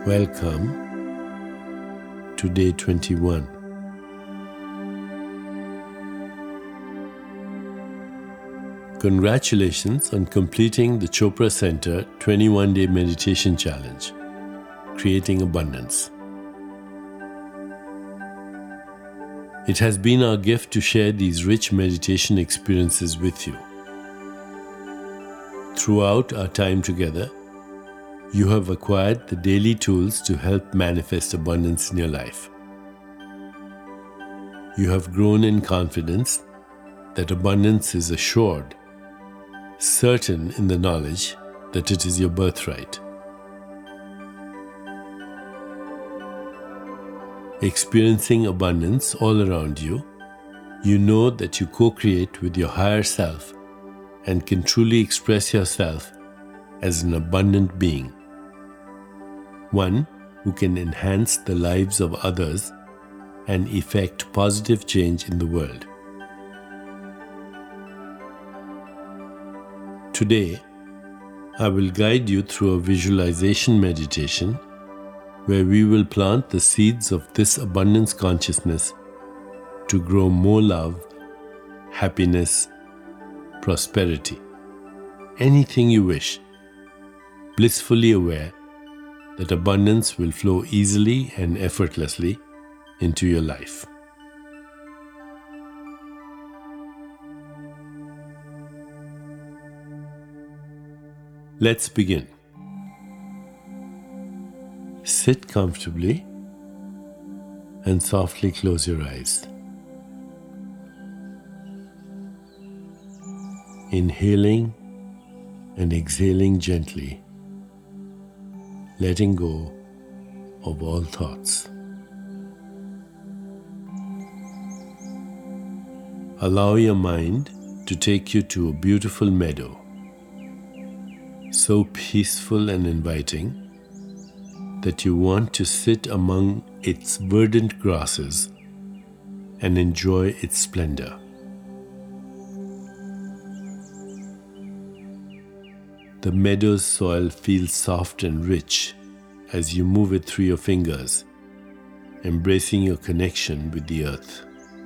Welcome to day 21. Congratulations on completing the Chopra Center 21-day meditation challenge, Creating Abundance. It has been our gift to share these rich meditation experiences with you. Throughout our time together, you have acquired the daily tools to help manifest abundance in your life. You have grown in confidence that abundance is assured, certain in the knowledge that it is your birthright. Experiencing abundance all around you, you know that you co-create with your higher self and can truly express yourself as an abundant being. One who can enhance the lives of others and effect positive change in the world. Today, I will guide you through a visualization meditation where we will plant the seeds of this abundance consciousness to grow more love, happiness, prosperity, anything you wish, blissfully aware that abundance will flow easily and effortlessly into your life. Let's begin. Sit comfortably and softly close your eyes. Inhaling and exhaling gently, letting go of all thoughts. Allow your mind to take you to a beautiful meadow, so peaceful and inviting that you want to sit among its verdant grasses and enjoy its splendor. The meadow's soil feels soft and rich as you move it through your fingers, embracing your connection with the earth.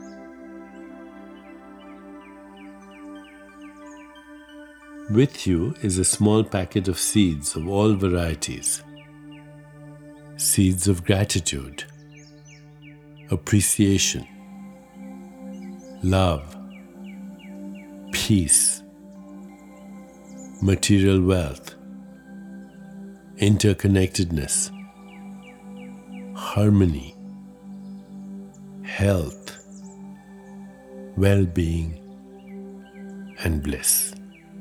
With you is a small packet of seeds of all varieties. Seeds of gratitude, appreciation, love, peace, material wealth, interconnectedness, harmony, health, well-being, and bliss.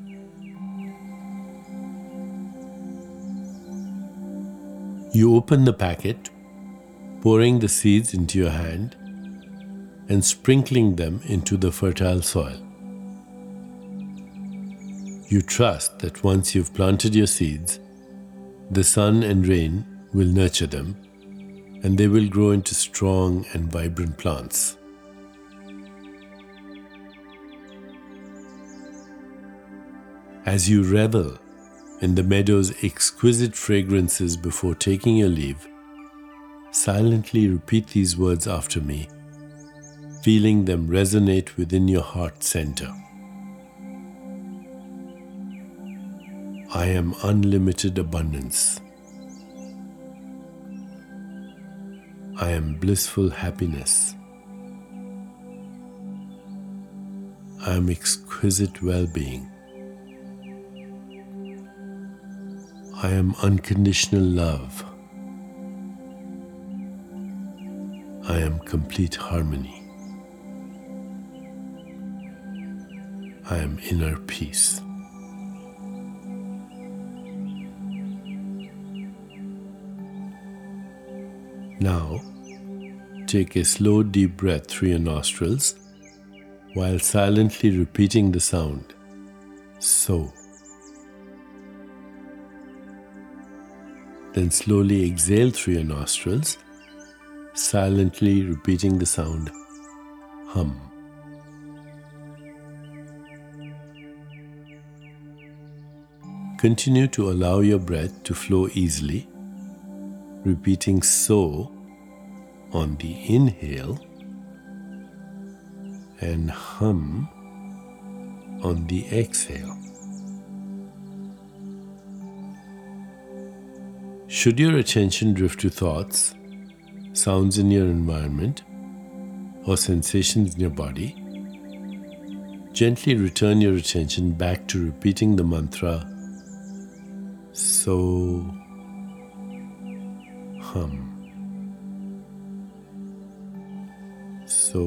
You open the packet, pouring the seeds into your hand and sprinkling them into the fertile soil. You trust that once you've planted your seeds, the sun and rain will nurture them and they will grow into strong and vibrant plants. As you revel in the meadow's exquisite fragrances before taking your leave, silently repeat these words after me, feeling them resonate within your heart center. I am unlimited abundance. I am blissful happiness. I am exquisite well-being. I am unconditional love. I am complete harmony. I am inner peace. Now, take a slow deep breath through your nostrils while silently repeating the sound, so. Then slowly exhale through your nostrils, silently repeating the sound, hum. Continue to allow your breath to flow easily, repeating so on the inhale and hum on the exhale. Should your attention drift to thoughts, sounds in your environment, or sensations in your body, gently return your attention back to repeating the mantra so hum. So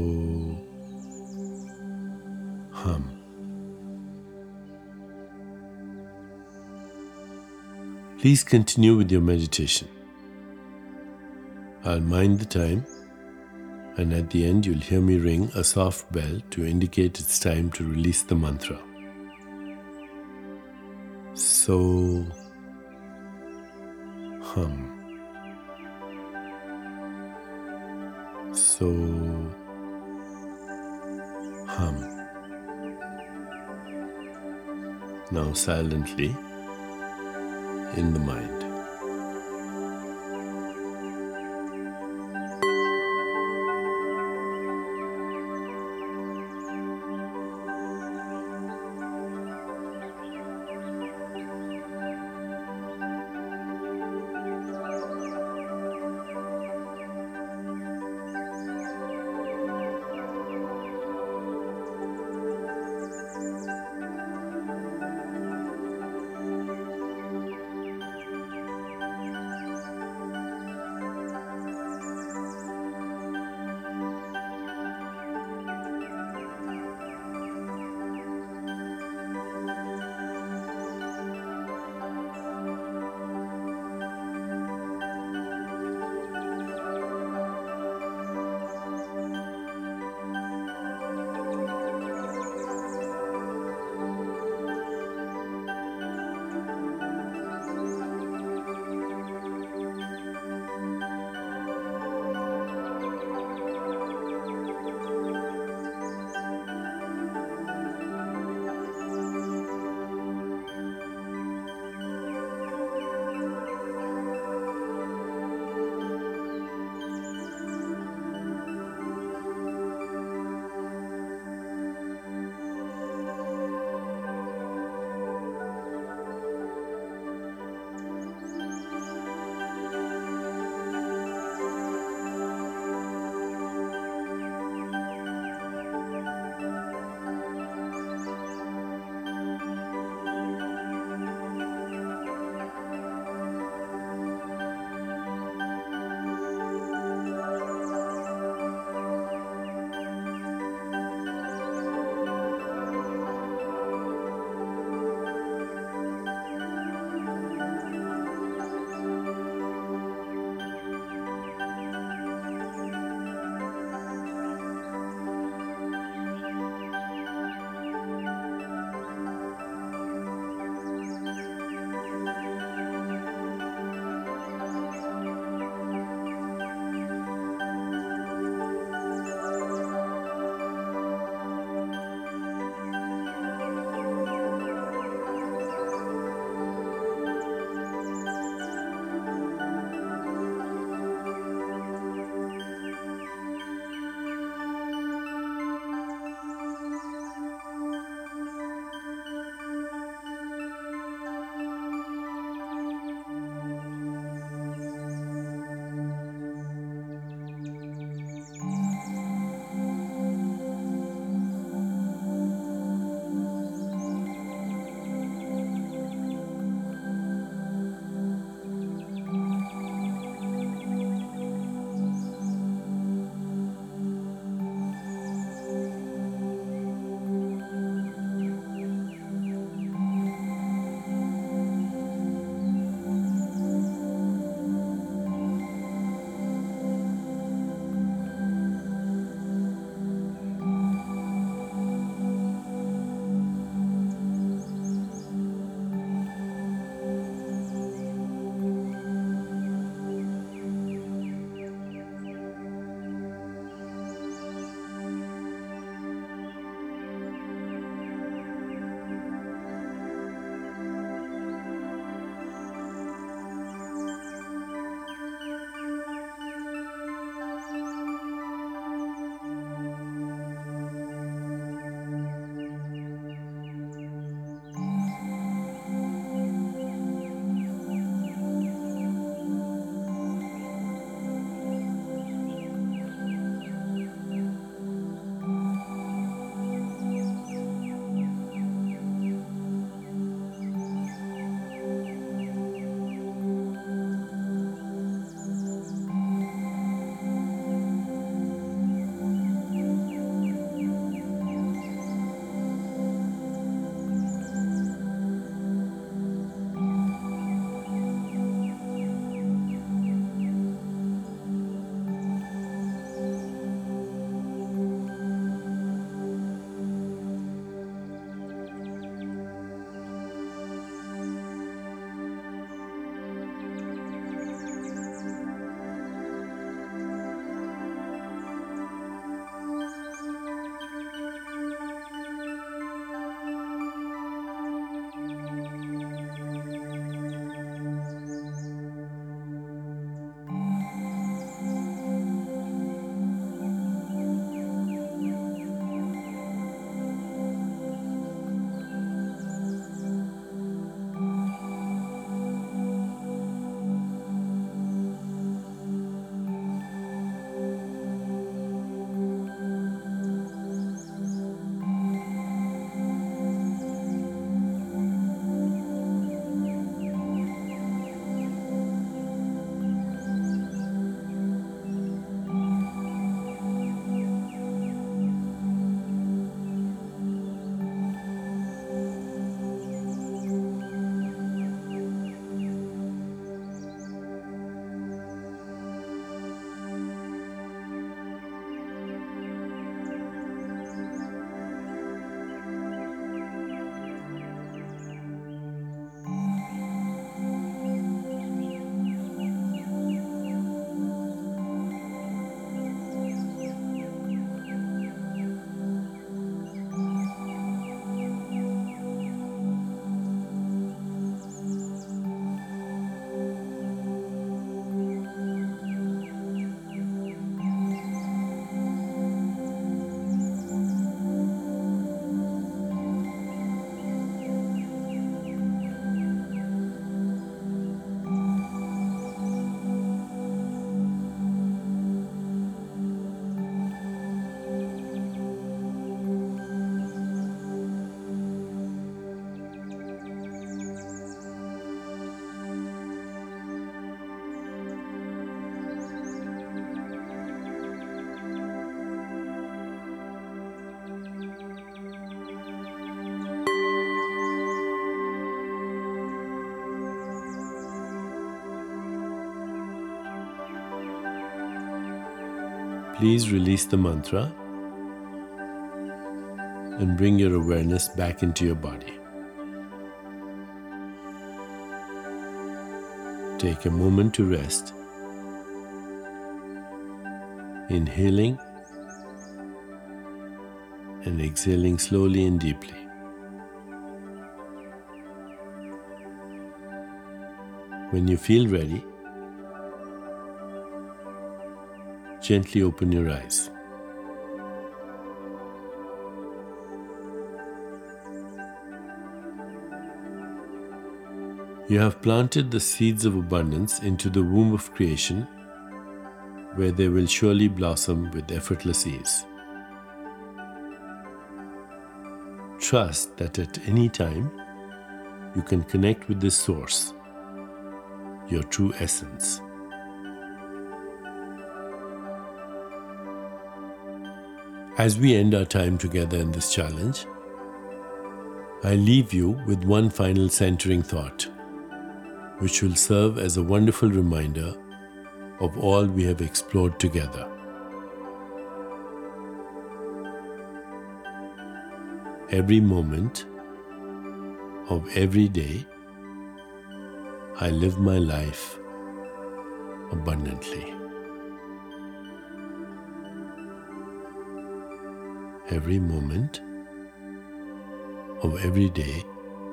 hum. Please continue with your meditation. I'll mind the time, and at the end you'll hear me ring a soft bell to indicate it's time to release the mantra. So hum. So hum. Now silently in the mind. Please release the mantra and bring your awareness back into your body. Take a moment to rest, inhaling and exhaling slowly and deeply. When you feel ready, gently open your eyes. You have planted the seeds of abundance into the womb of creation, where they will surely blossom with effortless ease. Trust that at any time you can connect with this source, your true essence. As we end our time together in this challenge, I leave you with one final centering thought, which will serve as a wonderful reminder of all we have explored together. Every moment of every day, I live my life abundantly. Every moment of every day,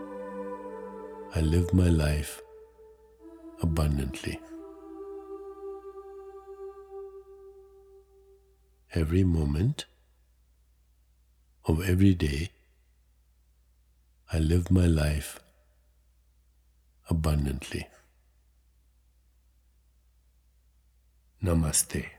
I live my life abundantly. Every moment of every day, I live my life abundantly. Namaste.